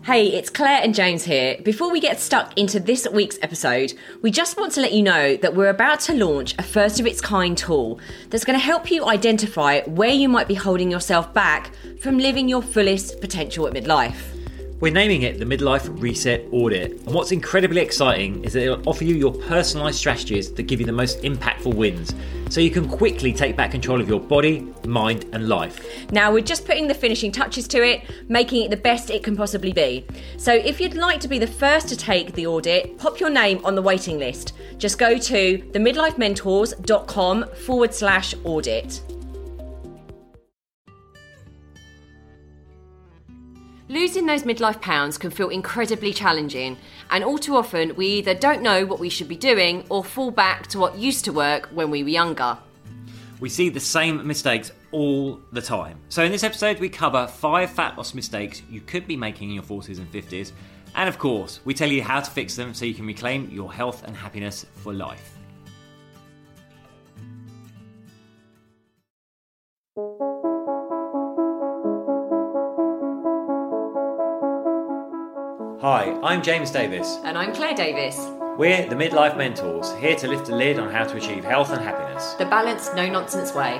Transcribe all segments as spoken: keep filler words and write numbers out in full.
Hey, it's Claire and James here. Before we get stuck into this week's episode, we just want to let you know that we're about to launch a first of its kind tool that's going to help you identify where you might be holding yourself back from living your fullest potential at midlife. We're naming it the Midlife Reset Audit, and what's incredibly exciting is that it'll offer you your personalised strategies that give you the most impactful wins, so you can quickly take back control of your body, mind and life. Now we're just putting the finishing touches to it, making it the best it can possibly be. So if you'd like to be the first to take the audit, pop your name on the waiting list. Just go to themidlifementors.com forward slash audit. Losing those midlife pounds can feel incredibly challenging, and all too often we either don't know what we should be doing or fall back to what used to work when we were younger. We see the same mistakes all the time. So in this episode we cover five fat loss mistakes you could be making in your forties and fifties, and of course we tell you how to fix them so you can reclaim your health and happiness for life. Hi, I'm James Davis. And I'm Claire Davis. We're the Midlife Mentors, here to lift the lid on how to achieve health and happiness. The balanced, no-nonsense way.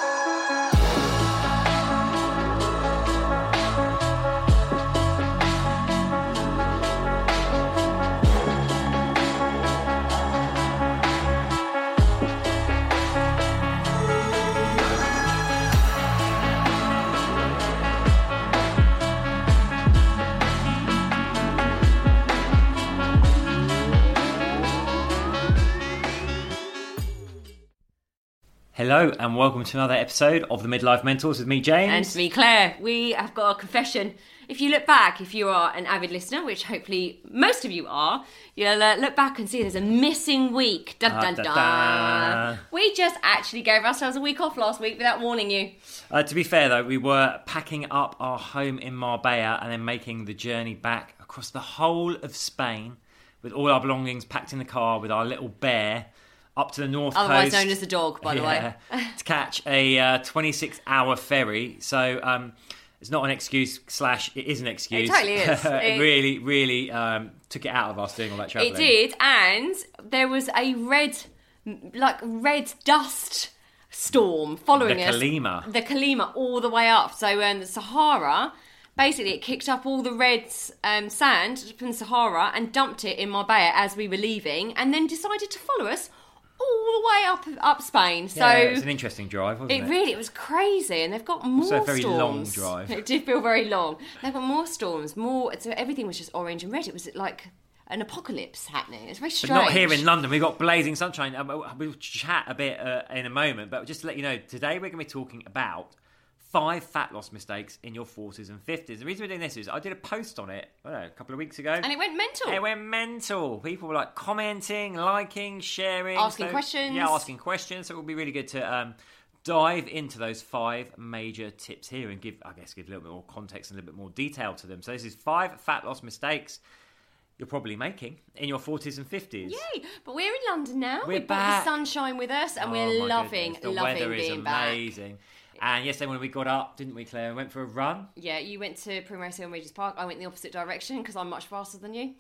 Hello and welcome to another episode of the Midlife Mentors with me, James. And me, Claire. We have got a confession. If you look back, if you are an avid listener, which hopefully most of you are, you'll uh, look back and see there's a missing week. Dun, dun, dun. Da, da. We just actually gave ourselves a week off last week without warning you. Uh, to be fair though, we were packing up our home in Marbella and then making the journey back across the whole of Spain with all our belongings packed in the car with our little bear up to the north Otherwise coast. Otherwise known as the dog, by the yeah, way. to catch a uh, twenty-six hour ferry. So um, it's not an excuse, slash it is an excuse. It totally is. it it really, really um, took it out of us doing all that travelling. It did, and there was a red, like red dust storm following the us. Kalima. The Kalima all the way up. So um, the Sahara, basically it kicked up all the red um, sand from the Sahara and dumped it in Marbella as we were leaving, and then decided to follow us all the way up up Spain. So yeah, it was an interesting drive, wasn't it? It really, it was crazy, and they've got more also a very storms. long drive. It did feel very long. They've got more storms, more. So everything was just orange and red. It was like an apocalypse happening. It's very strange. But not here in London. We've got blazing sunshine. We'll chat a bit uh, in a moment, but just to let you know, today we're going to be talking about five fat loss mistakes in your forties and fifties. The reason we're doing this is I did a post on it I don't know, a couple of weeks ago. And it went mental. It went mental. People were like commenting, liking, sharing. Asking so, questions. Yeah, asking questions. So it will be really good to um, dive into those five major tips here and give, I guess, give a little bit more context and a little bit more detail to them. So this is five fat loss mistakes you're probably making in your forties and fifties. Yay! But we're in London now. We're We've back. got the sunshine with us, and Oh, we're my loving, goodness. The loving weather is being amazing. back. And yesterday when we got up, didn't we, Claire? We went for a run. Yeah, you went to Primrose Hill and Regis Park. I went in the opposite direction because I'm much faster than you.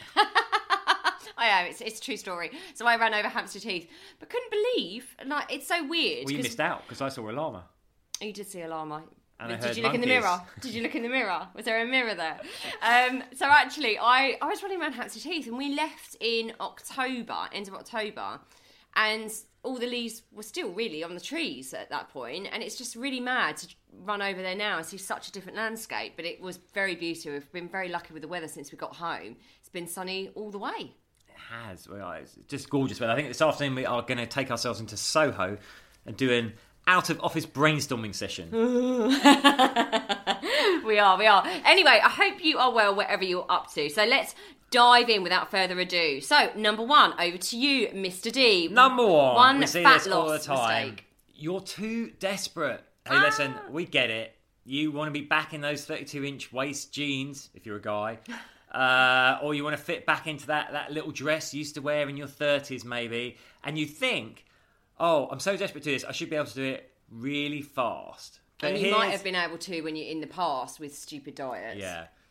I am. It's, it's a true story. So I ran over Hampstead Heath, but couldn't believe. Like, it's so weird. Well, you missed out because I saw a llama. You did see a llama. And I Did heard you look monkeys. in the mirror? Did you look in the mirror? Was there a mirror there? Um, so actually, I, I was running around Hampstead Heath, and we left in October, end of October, and all the leaves were still really on the trees at that point, and it's just really mad to run over there now and see such a different landscape. But it was very beautiful. We've been very lucky with the weather since we got home. It's been sunny all the way. It has. Well, it's just gorgeous weather. I think this afternoon we are going to take ourselves into Soho and do an out-of-office brainstorming session. we are, we are. Anyway, I hope you are well wherever you're up to. So let's dive in without further ado. So, number one, over to you, Mister D. Number one. One we see fat this all the loss time. mistake. You're too desperate. Hey, Ah. listen, we get it. You want to be back in those thirty-two inch waist jeans, if you're a guy. Uh, or you want to fit back into that, that little dress you used to wear in your thirties, maybe. And you think, oh, I'm so desperate to do this, I should be able to do it really fast. But And you might here's- have been able to when you're in the past with stupid diets. Yeah.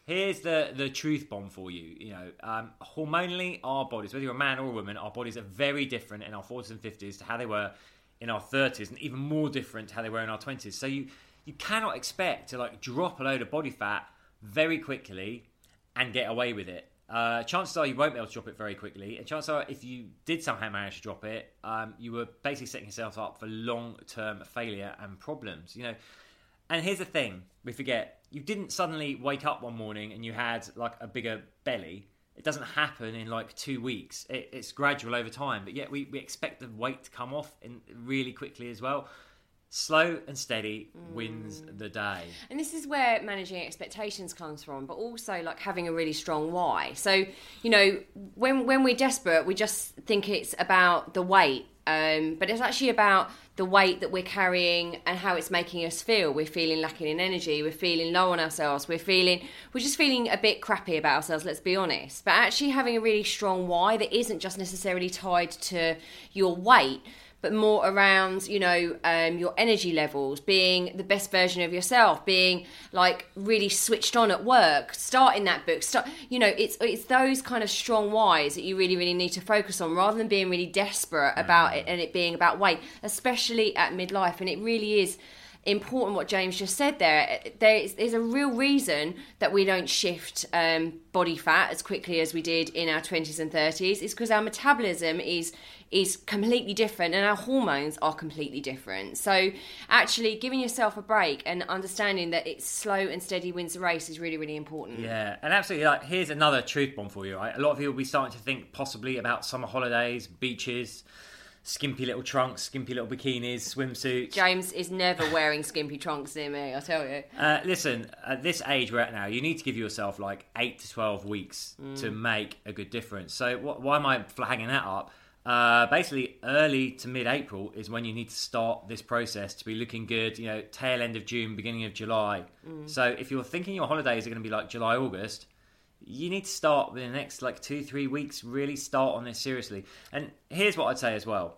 Here's the, the truth bomb for you. You know, um, hormonally, our bodies, whether you're a man or a woman, our bodies are very different in our forties and fifties to how they were in our thirties, and even more different to how they were in our twenties. So you, you cannot expect to like drop a load of body fat very quickly and get away with it. Uh, chances are you won't be able to drop it very quickly, and chances are if you did somehow manage to drop it, um, you were basically setting yourself up for long-term failure and problems. You know, and here's the thing: we forget you didn't suddenly wake up one morning and you had like a bigger belly. It doesn't happen in like two weeks. It, it's gradual over time, but yet we, we expect the weight to come off in really quickly as well. Slow and steady wins mm. the day. And this is where managing expectations comes from, but also like having a really strong why. So, you know, when when we're desperate, we just think it's about the weight, um, but it's actually about the weight that we're carrying and how it's making us feel. We're feeling lacking in energy. We're feeling low on ourselves. We're feeling, we're just feeling a bit crappy about ourselves, let's be honest. But actually having a really strong why that isn't just necessarily tied to your weight, but more around, you know, um, your energy levels, being the best version of yourself, being like really switched on at work, starting that book, start, you know, it's it's those kind of strong whys that you really, really need to focus on rather than being really desperate about mm. it and it being about weight, especially at midlife. And it really is important what James just said there. There is, there's a real reason that we don't shift um, body fat as quickly as we did in our twenties and thirties. It's because our metabolism is is completely different and our hormones are completely different. So actually giving yourself a break and understanding that it's slow and steady wins the race is really, really important. Yeah, and absolutely, like, here's another truth bomb for you, right? A lot of people will be starting to think possibly about summer holidays, beaches, skimpy little trunks, skimpy little bikinis, swimsuits. James is never wearing skimpy trunks near me, I tell you. Uh, listen, at this age we're at now, you need to give yourself like eight to twelve weeks mm. to make a good difference. So wh- why am I flagging that up? Uh, basically, early to mid-April is when you need to start this process to be looking good, you know, tail end of June, beginning of July. Mm. So if you're thinking your holidays are going to be like July, August, you need to start within the next like two, three weeks, really start on this seriously. And here's what I'd say as well.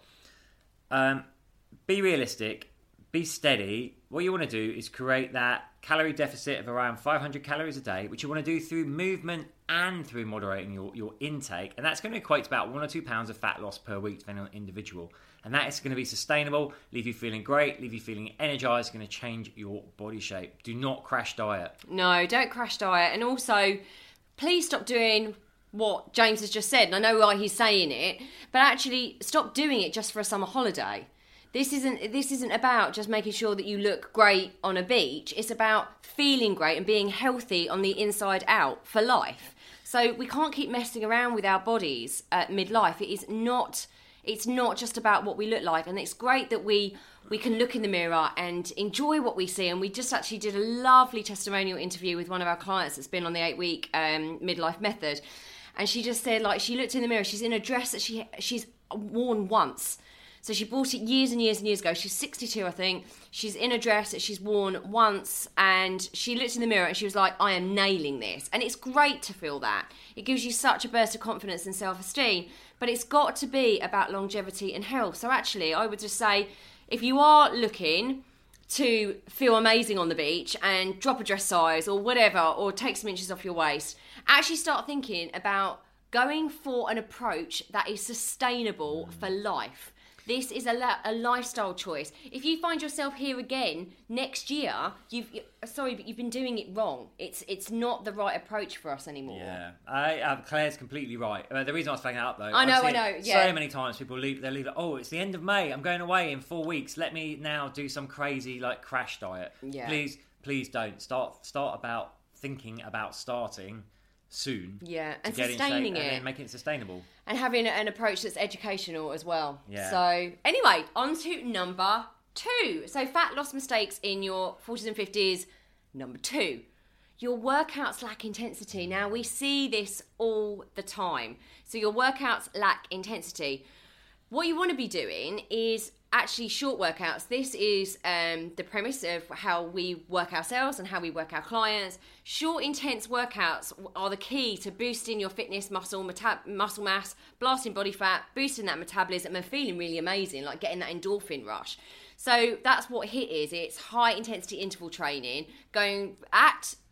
Um, be realistic, be steady. What you want to do is create that calorie deficit of around five hundred calories a day, which you want to do through movement and through moderating your, your intake. And that's going to equate to about one or two pounds of fat loss per week, depending on the individual. And that is going to be sustainable, leave you feeling great, leave you feeling energized, going to change your body shape. Do not crash diet. No, don't crash diet. And also, please stop doing what James has just said. And I know why he's saying it, but actually stop doing it just for a summer holiday. This isn't this isn't about just making sure that you look great on a beach. It's about feeling great and being healthy on the inside out for life. So we can't keep messing around with our bodies at midlife. It is not it's not just about what we look like. And it's great that we we can look in the mirror and enjoy what we see. And we just actually did a lovely testimonial interview with one of our clients that's been on the eight-week um, midlife method. And she just said, like, she looked in the mirror, she's in a dress that she she's worn once. So she bought it years and years and years ago. She's sixty-two, I think. She's in a dress that she's worn once, and she looked in the mirror and she was like, I am nailing this. And it's great to feel that. It gives you such a burst of confidence and self-esteem, but it's got to be about longevity and health. So actually, I would just say, if you are looking to feel amazing on the beach and drop a dress size or whatever, or take some inches off your waist, actually start thinking about going for an approach that is sustainable for life. This is a, la- a lifestyle choice. If you find yourself here again next year, you've you, sorry, but you've been doing it wrong. It's it's not the right approach for us anymore. Yeah, I, uh, Claire's completely right. Uh, the reason I was flagging out though, I know, I know. Yeah. So many times people leave, they leave. Like, oh, it's the end of May. I'm going away in four weeks. Let me now do some crazy like crash diet. Yeah. Please, please don't start. Start about thinking about starting soon. Yeah, and get sustaining in shape it, and then making it sustainable, and having an approach that's educational as well. Yeah. So anyway, on to number two. So fat loss mistakes in your forties and fifties. Number two, your workouts lack intensity. Now we see this all the time. So your workouts lack intensity. What you want to be doing is actually short workouts. This is um, the premise of how we work ourselves and how we work our clients. Short, intense workouts are the key to boosting your fitness, muscle, meta- muscle mass, blasting body fat, boosting that metabolism and feeling really amazing, like getting that endorphin rush. So that's what HIIT is. It's high intensity interval training, going at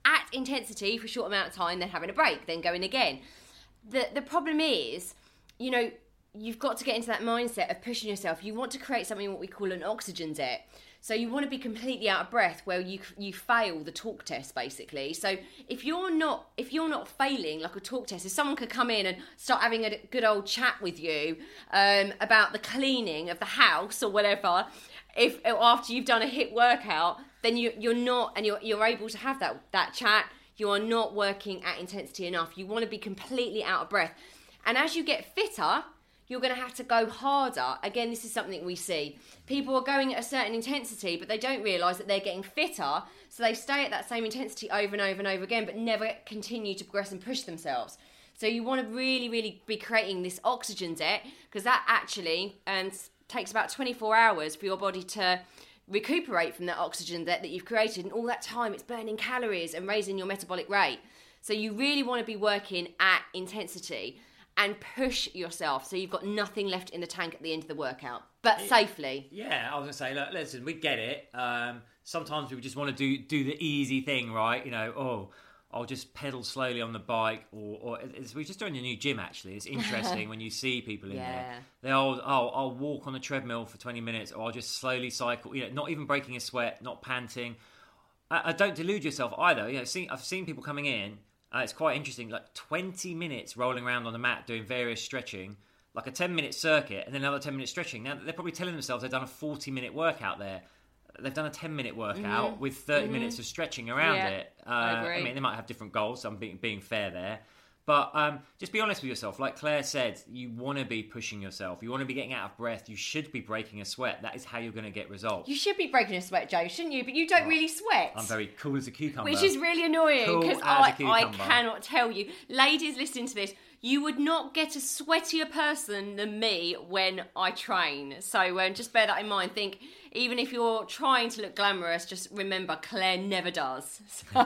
at intensity for a short amount of time, then having a break, then going again. The the problem is, you know, you've got to get into that mindset of pushing yourself. You want to create something what we call an oxygen debt. So you want to be completely out of breath where you you fail the talk test, basically. So if you're not if you're not failing like a talk test, if someone could come in and start having a good old chat with you um, about the cleaning of the house or whatever, if after you've done a HIIT workout, then you you're not and you're you're able to have that that chat. You are not working at intensity enough. You want to be completely out of breath, and as you get fitter, you're going to have to go harder. Again, this is something we see. People are going at a certain intensity, but they don't realise that they're getting fitter, so they stay at that same intensity over and over and over again, but never continue to progress and push themselves. So you want to really, really be creating this oxygen debt, because that actually um, takes about twenty-four hours for your body to recuperate from that oxygen debt that you've created, and all that time it's burning calories and raising your metabolic rate. So you really want to be working at intensity and push yourself so you've got nothing left in the tank at the end of the workout, but safely. Yeah, I was going to say, look, listen, we get it. Um, sometimes we just want to do do the easy thing, right? You know, oh, I'll just pedal slowly on the bike, or, or it's, we're just doing a new gym, actually. It's interesting when you see people in yeah. there. They'll, oh, I'll walk on the treadmill for twenty minutes, or I'll just slowly cycle, you know, not even breaking a sweat, not panting. I, I don't delude yourself either. You know, see, I've seen people coming in. Uh, it's quite interesting, like twenty minutes rolling around on the mat doing various stretching, like a ten minute circuit, and then another ten minute stretching. Now, they're probably telling themselves they've done a forty minute workout there. They've done a ten minute workout mm-hmm. with thirty mm-hmm. minutes of stretching around yeah, it. Uh, I agree. I mean, they might have different goals, so I'm being, being fair there. But um, just be honest with yourself. Like Claire said, you want to be pushing yourself. You want to be getting out of breath. You should be breaking a sweat. That is how you're going to get results. You should be breaking a sweat, Joe, shouldn't you? But you don't oh, really sweat. I'm very cool as a cucumber. Which is really annoying, because cool I, I cannot tell you. Ladies listening to this, you would not get a sweatier person than me when I train. So um, just bear that in mind. Think, even if you're trying to look glamorous, just remember Claire never does. So,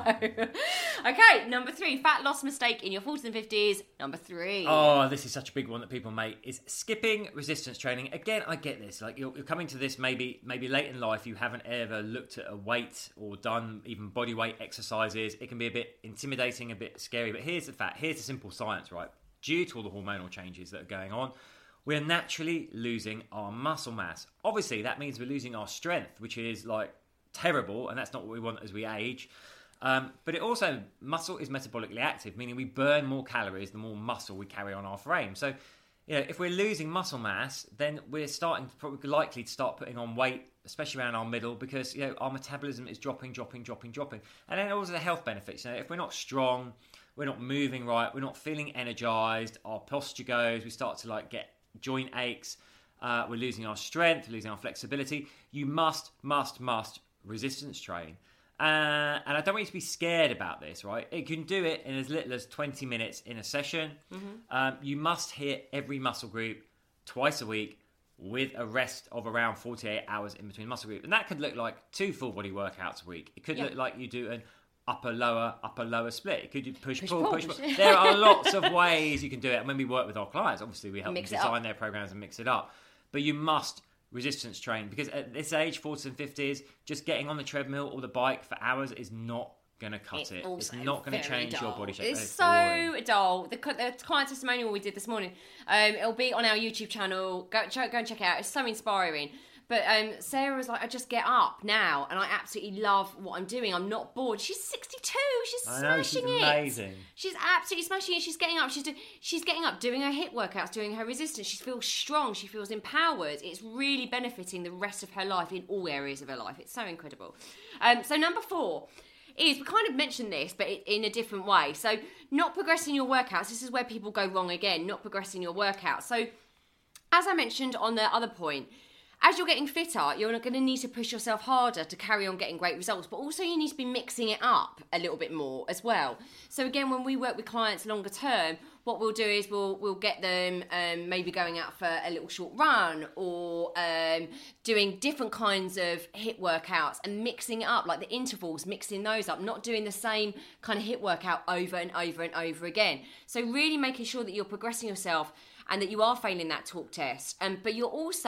okay, number three, fat loss mistake in your forties and fifties. Number three. Oh, this is such a big one that people make, is skipping resistance training. Again, I get this. Like you're, you're coming to this maybe maybe late in life. You haven't ever looked at a weight or done even body weight exercises. It can be a bit intimidating, a bit scary. But here's the fact. Here's the simple science, right? Due to all the hormonal changes that are going on, we're naturally losing our muscle mass. Obviously, that means we're losing our strength, which is like terrible, and that's not what we want as we age. Um, but it also, muscle is metabolically active, meaning we burn more calories the more muscle we carry on our frame. So, you know, if we're losing muscle mass, then we're starting to probably likely to start putting on weight, especially around our middle, because you know our metabolism is dropping, dropping, dropping, dropping. And then also the health benefits. You know, if we're not strong, we're not moving right, we're not feeling energized, our posture goes, we start to like get joint aches, uh, we're losing our strength, we're losing our flexibility. You must, must, must resistance train. Uh, and I don't want you to be scared about this, right? You can do it in as little as twenty minutes in a session. Mm-hmm. Um, you must hit every muscle group twice a week with a rest of around forty-eight hours in between muscle group. And that could look like two full body workouts a week. It could yep. look like you do an upper lower upper lower split. Could you push, push pull, pull push pull? There are lots of ways you can do it, and when we work with our clients, obviously we help mix them design their programs and mix it up. But you must resistance train, because at this age, forties and fifties, just getting on the treadmill or the bike for hours is not going to cut it's it. It's not going to change dull. your body shape. It's, it's so boring. dull. The, the client testimonial we did this morning, um, it'll be on our YouTube channel. Go, go and check it out. It's so inspiring. But um, Sarah was like, I just get up now, and I absolutely love what I'm doing. I'm not bored. She's sixty-two. She's I smashing know, she's it. amazing. She's absolutely smashing it. She's getting up. She's do, she's getting up, doing her HIIT workouts, doing her resistance. She feels strong. She feels empowered. It's really benefiting the rest of her life in all areas of her life. It's so incredible. Um, so number four is, we kind of mentioned this, but in a different way. So not progressing your workouts. This is where people go wrong again. Not progressing your workouts. So as I mentioned on the other point, as you're getting fitter, you're going to need to push yourself harder to carry on getting great results, but also you need to be mixing it up a little bit more as well. So again, when we work with clients longer term, what we'll do is we'll we'll get them um, maybe going out for a little short run, or um, doing different kinds of HIIT workouts and mixing it up, like the intervals, mixing those up, not doing the same kind of HIIT workout over and over and over again. So really making sure that you're progressing yourself and that you are failing that talk test, um, but you're also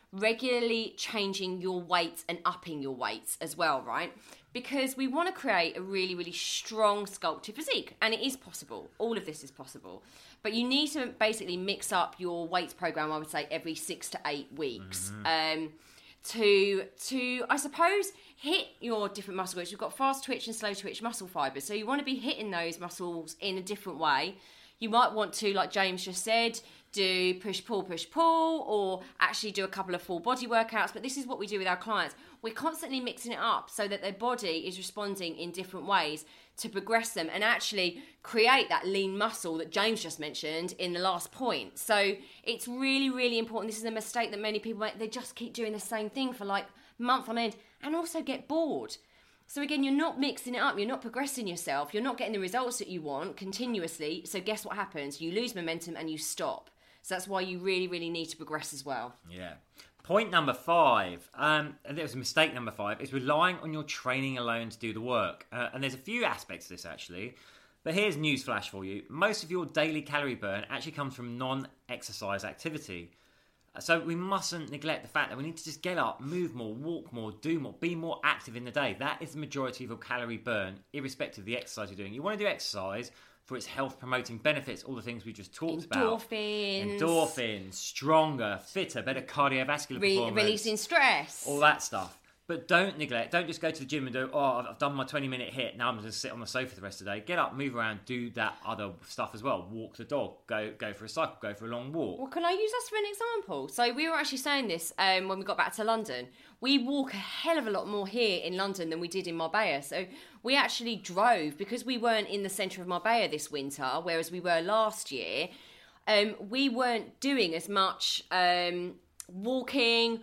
regularly changing your weights and upping your weights as well, right? Because we want to create a really, really strong sculpted physique, and it is possible. All of this is possible. But you need to basically mix up your weights program, I would say, every six to eight weeks. Mm-hmm. Um, to, to, I suppose, hit your different muscle groups. You've got fast twitch and slow twitch muscle fibres. So you want to be hitting those muscles in a different way. You might want to, like James just said, do push, pull, push, pull, or actually do a couple of full body workouts. But this is what we do with our clients. We're constantly mixing it up so that their body is responding in different ways to progress them and actually create that lean muscle that James just mentioned in the last point. So it's really, really important. This is a mistake that many people make. They just keep doing the same thing for like month on end and also get bored. So again, you're not mixing it up, you're not progressing yourself, you're not getting the results that you want continuously. So guess what happens? You lose momentum and you stop. So that's why you really, really need to progress as well. Yeah. Point number five, um, and there was a mistake number five, is relying on your training alone to do the work. Uh, and there's a few aspects to this actually. But here's newsflash for you. Most of your daily calorie burn actually comes from non-exercise activity. So we mustn't neglect the fact that we need to just get up, move more, walk more, do more, be more active in the day. That is the majority of your calorie burn, irrespective of the exercise you're doing. You want to do exercise for its health-promoting benefits, all the things we just talked about. Endorphins. Endorphins, stronger, fitter, better cardiovascular Re- performance. Releasing stress. All that stuff. But don't neglect, don't just go to the gym and do, oh, I've I've done my twenty-minute hit, now I'm just going to sit on the sofa the rest of the day. Get up, move around, do that other stuff as well. Walk the dog, go go for a cycle, go for a long walk. Well, can I use us for an example? So we were actually saying this um, when we got back to London. We walk a hell of a lot more here in London than we did in Marbella. So we actually drove, because we weren't in the centre of Marbella this winter, whereas we were last year. Um, we weren't doing as much um, walking.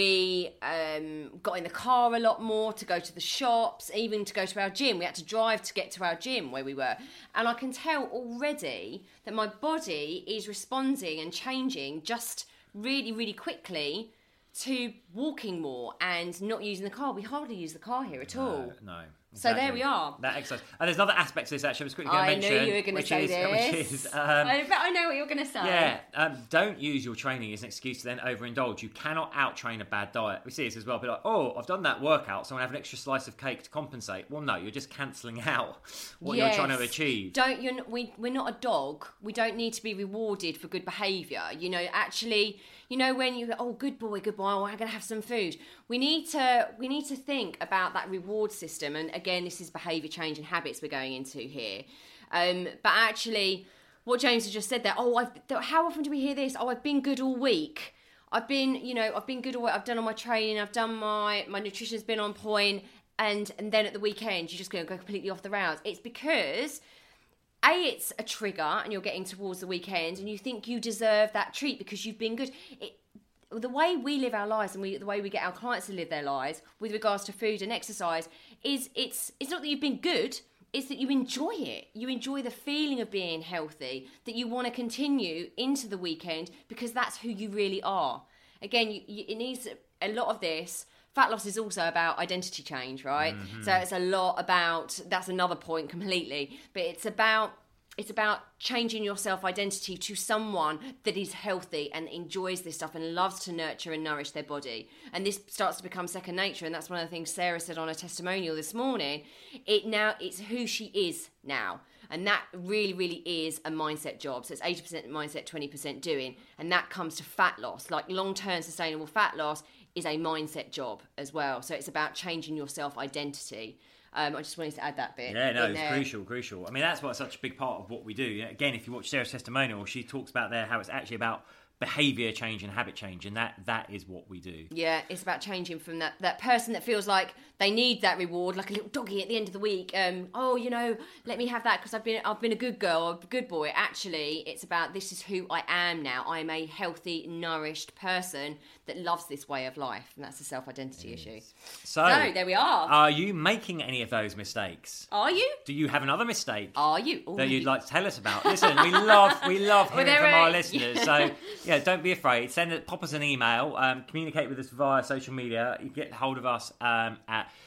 We um, got in the car a lot more to go to the shops, even to go to our gym. We had to drive to get to our gym where we were. And I can tell already that my body is responding and changing just really, really quickly to walking more and not using the car. We hardly use the car here at all. No, no. So Exactly. there we are. That exercise. And there's another aspect to this actually I was quickly going to I mention. knew you were going to say is, this. Which is, um, I bet I know what you're going to say. yeah, um, don't use your training as an excuse to then overindulge. You cannot out-train a bad diet. We see this as well. Be like, oh, I've done that workout, so I'm going to have an extra slice of cake to compensate. Well, no, you're just cancelling out what Yes. you're trying to achieve. Don't you're not, we we're not a dog. We don't need to be rewarded for good behaviour. You know, actually, you know when you go, oh, good boy, good boy, oh, I'm gonna have some food. We need to we need to think about that reward system. And again, this is behaviour change and habits we're going into here. Um, but actually, what James has just said there. Oh, I've how often do we hear this? Oh, I've been good all week. I've been, you know, I've been good all week. I've done all my training. I've done my my nutrition's been on point. And and then at the weekend, you're just going to go completely off the rails. It's because A, it's a trigger and you're getting towards the weekend and you think you deserve that treat because you've been good. It, the way we live our lives and we, the way we get our clients to live their lives with regards to food and exercise is it's it's not that you've been good, it's that you enjoy it. You enjoy the feeling of being healthy, that you want to continue into the weekend because that's who you really are. Again, you, you, it needs a lot of this. Fat loss is also about identity change, right? Mm-hmm. So it's a lot about, that's another point completely, but it's about it's about changing your self-identity to someone that is healthy and enjoys this stuff and loves to nurture and nourish their body. And this starts to become second nature, and that's one of the things Sarah said on her testimonial this morning. It now, it's who she is now. And that really, really is a mindset job. So it's eighty percent mindset, twenty percent doing. And that comes to fat loss. Like long-term sustainable fat loss is a mindset job as well. So it's about changing your self-identity. Um, I just wanted to add that bit. Yeah, no, in it's there. crucial, crucial. I mean, that's what's such a big part of what we do. You know, again, if you watch Sarah's testimonial, she talks about there how it's actually about behaviour change and habit change, and that that is what we do. Yeah, it's about changing from that, that person that feels like they need that reward, like a little doggy at the end of the week. Um, oh, you know, let me have that because I've been I've been a good girl or a good boy. Actually, it's about this is who I am now. I am a healthy, nourished person that loves this way of life, and that's a self-identity issue. So, So there we are. Are you making any of those mistakes? Are you? Do you have another mistake Are you? Ooh, that you'd you- like to tell us about? Listen, we love we love Well, hearing there from are- our listeners. So yeah, don't be afraid. Send it, pop us an email. Um, communicate with us via social media. You get hold of us um, at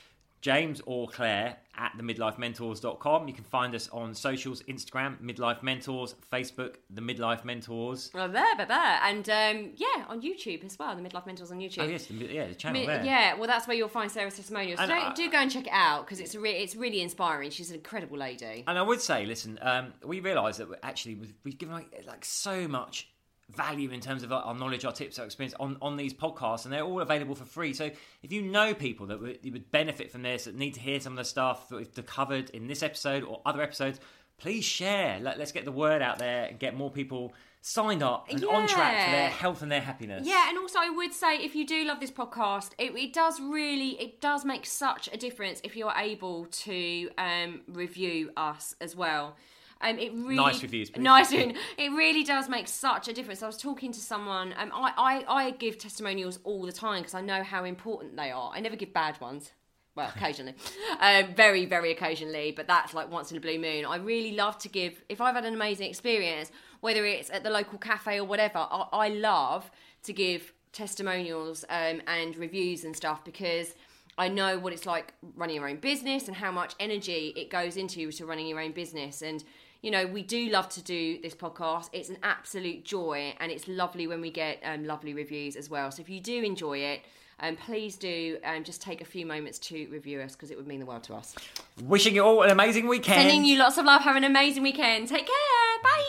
James or Claire at the midlife mentors dot com. You can find us on socials, Instagram, Midlife Mentors, Facebook, The Midlife Mentors. Oh, there, there, there. And um, yeah, on YouTube as well, The Midlife Mentors on YouTube. Oh, yes, the, yeah, the channel Mi- there. Yeah, well, that's where you'll find Sarah's testimonials. So And, don't, uh, do go and check it out, because it's, a re- it's really inspiring. She's an incredible lady. And I would say, listen, um, we realise that we're actually we've, we've given like, like so much value in terms of our, our knowledge, our tips, our experience on, on these podcasts, and they're all available for free. So if you know people that would, would benefit from this, that need to hear some of the stuff that we've covered in this episode or other episodes, please share. Let, let's get the word out there and get more people signed up and on track for their health and their happiness. Yeah, and also I would say, if you do love this podcast, it, it does really, it does make such a difference if you're able to um, review us as well. Um, it really, nice reviews, please. Nice, it really does make such a difference. I was talking to someone, um, I, I, I give testimonials all the time because I know how important they are. I never give bad ones. Well, occasionally. um, very, very occasionally, but that's like once in a blue moon. I really love to give, if I've had an amazing experience, whether it's at the local cafe or whatever, I, I love to give testimonials um, and reviews and stuff, because I know what it's like running your own business and how much energy it goes into to running your own business. And you know, we do love to do this podcast. It's an absolute joy, and it's lovely when we get um, lovely reviews as well. So if you do enjoy it, um, please do um, just take a few moments to review us, because it would mean the world to us. Wishing you all an amazing weekend. Sending you lots of love. Have an amazing weekend. Take care. Bye.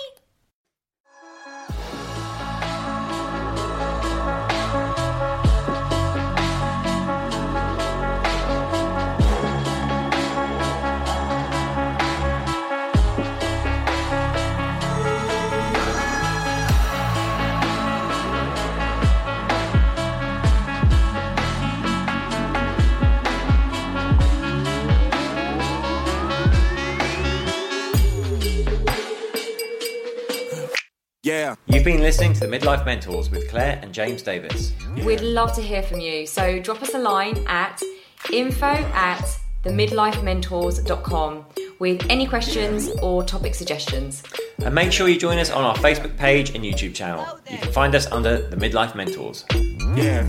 Yeah. You've been listening to the Midlife Mentors with Claire and James Davis. We'd love to hear from you. So drop us a line at info at the midlife mentors dot com with any questions or topic suggestions. And make sure you join us on our Facebook page and YouTube channel. You can find us under the Midlife Mentors. Yeah.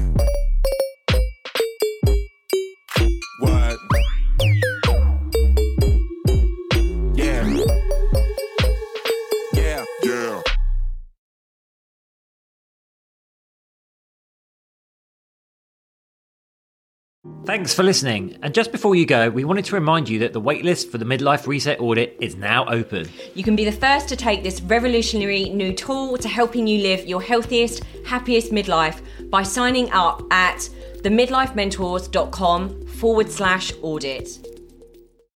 What? Yeah. Yeah. Yeah. Thanks for listening. And just before you go, we wanted to remind you that the waitlist for the Midlife Reset Audit is now open. You can be the first to take this revolutionary new tool to helping you live your healthiest, happiest midlife by signing up at the midlife mentors dot com forward slash audit.